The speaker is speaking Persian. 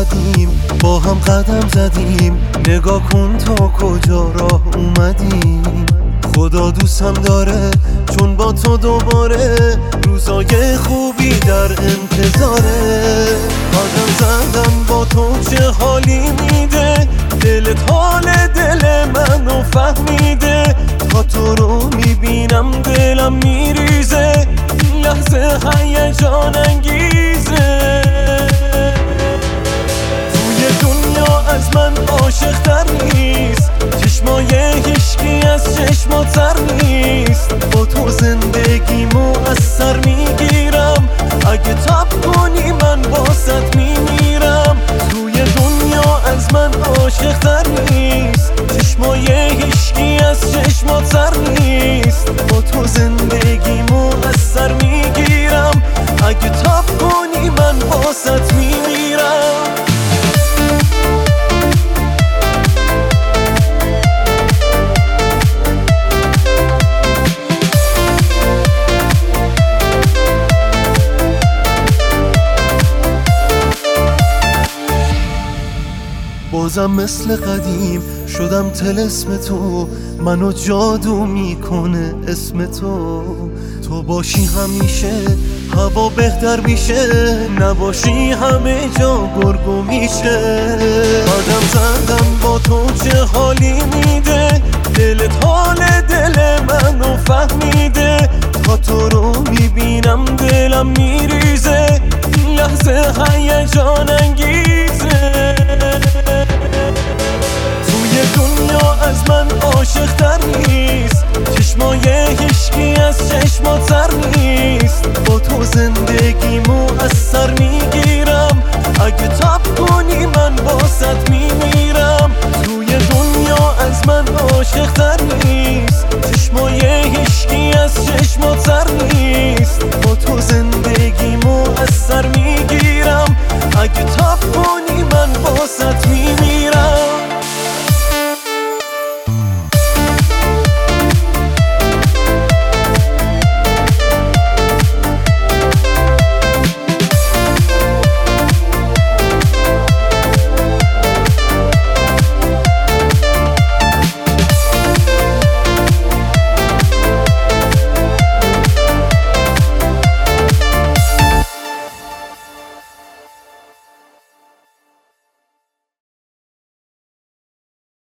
اومدیم با هم قدم زدیم، نگاه کن تا کجا راه اومدیم. خدا دوستم داره چون با تو دوباره روزای خوبی در انتظاره. قدم زدم با تو چه حالی میده، دلت حال دل منو فهمیده. تا تو رو میبینم دلم میریزه، این لحظه هیجان انگیزه. توی دنیا از من عاشق تر نیست، چشمای هیچکی از چشمات سر نیست. با تو زندگیمو از سر میگیرم، اگه تب کنی من باست میمیرم. توی دنیا از من عاشق تر نیست، چشمای هیچکی از چشمات سر نیست. با تو زندگیمو از سر میگیرم، اگه تب کنی من باست میمیرم. بازم مثل قدیم شدم طلسم تو، منو جادو میکنه اسم تو. تو باشی همیشه هوا بهتر میشه، نباشی همه جا گرگو میشه. قدم زدم با تو چه حالی میده، دلت حال دل منو فهمیده. تا تو رو میبینم دلم میریزه، این لحظه هیجان انگیزه. توی دنیا از من عاشق تر نیست، چشمای هیچکی از چشمات سر نیست. با تو زندگیمو از سر میگیرم، اگه تب کنی من باست میمیرم. توی دنیا از من عاشق تر نیست،